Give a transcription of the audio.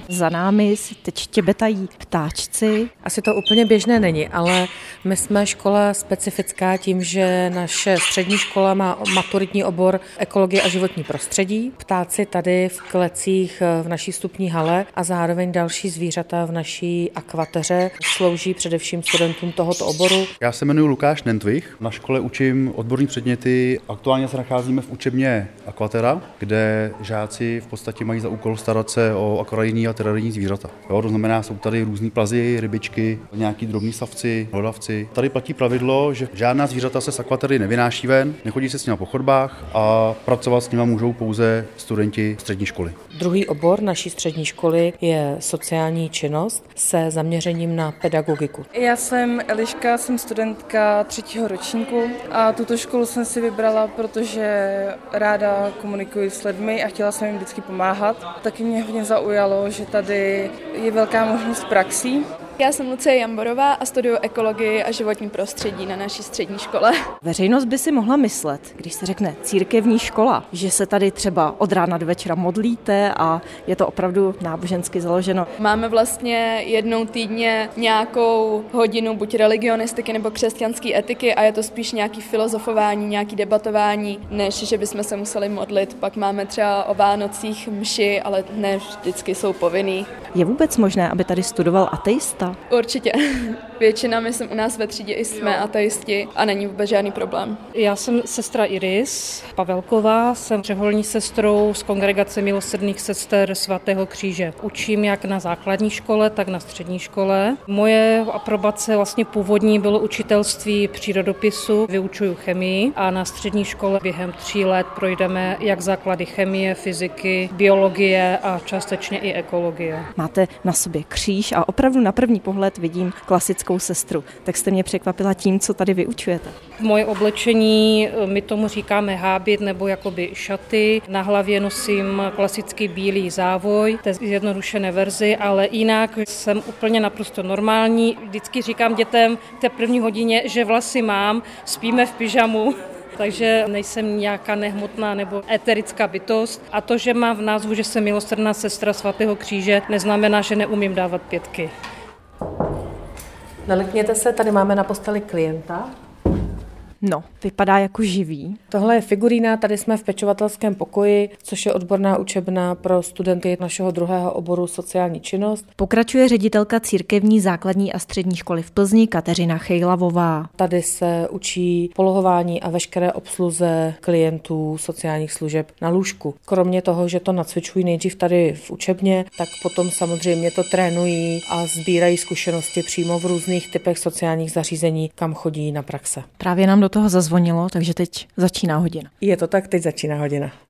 Za námi si teď štěbetají ptáčci. Asi to úplně běžné není, ale my jsme škola specifická tím, že naše střední škola má maturitní obor ekologie a životní prostředí. Ptáci tady v klecích v naší vstupní hale a zároveň další zvířata v naší akvateře slouží především studentům tohoto oboru. Já se jmenuji Lukáš Nentvich, na škole učím odborné předměty. Aktuálně se nacházíme v učebně Aquatera, kde žáci v podstatě mají za úkol starat se o akvarijní a terénní zvířata. Jo, to znamená, jsou tady různý plazy, rybičky, nějaký drobní savci, hlodavci. Tady platí pravidlo, že žádná zvířata se z akvatery nevynáší ven, nechodí se s nimi po chodbách a pracovat s nimi můžou pouze studenti střední školy. Druhý obor naší střední školy je sociální činnost se zaměřením na pedagogiku. Já jsem Eliška, jsem studentka 3. ročníku a tuto školu jsem si vybrala, protože ráda komunikuji s lidmi a chtěla jsem jim vždycky pomáhat. Taky mě hodně zaujalo, že tady je velká možnost praxí. Já jsem Lucie Jamborová a studuju ekologii a životní prostředí na naší střední škole. Veřejnost by si mohla myslet, když se řekne církevní škola, že se tady třeba od rána do večera modlíte a je to opravdu nábožensky založeno. Máme vlastně jednou týdně nějakou hodinu buď religionistiky nebo křesťanské etiky a je to spíš nějaký filozofování, nějaký debatování, než že bychom se museli modlit. Pak máme třeba o Vánocích mši, ale ne vždycky jsou povinný. Je vůbec možné, aby tady studoval ateista? Určitě. Většina, myslím, u nás ve třídě i jsme ateisti a není vůbec žádný problém. Já jsem sestra Iris Pavelková, jsem řeholní sestrou z Kongregace milosrdných sester svatého kříže. Učím jak na základní škole, tak na střední škole. Moje aprobace vlastně původní bylo učitelství přírodopisu, vyučuju chemii a na střední škole během 3 let projdeme jak základy chemie, fyziky, biologie a částečně i ekologie. Máte na sobě kříž a opravdu na první pohled vidím klasickou sestru. Tak jste mě překvapila tím, co tady vyučujete. Moje oblečení, my tomu říkáme hábit nebo jakoby šaty. Na hlavě nosím klasický bílý závoj, to je zjednodušené verzi, ale jinak jsem úplně naprosto normální. Vždycky říkám dětem v té první hodině, že vlasy mám, spíme v pyžamu. Takže nejsem nějaká nehmotná nebo eterická bytost. A to, že mám v názvu, že jsem milosrdná sestra svatého kříže, neznamená, že neumím dávat pětky. Nalikněte se, tady máme na posteli klienta. No, vypadá jako živý. Tohle je figurína, tady jsme v pečovatelském pokoji, což je odborná učebna pro studenty našeho druhého oboru sociální činnost. Pokračuje ředitelka církevní základní a střední školy v Plzni Kateřina Chejlavová. Tady se učí polohování a veškeré obsluze klientů sociálních služeb na lůžku. Kromě toho, že to nacvičují nejdřív tady v učebně, tak potom samozřejmě to trénují a sbírají zkušenosti přímo v různých typech sociálních zařízení, kam chodí na praxe. Právě nám do toho zazvonilo, takže teď začíná hodina. Je to tak, teď začíná hodina.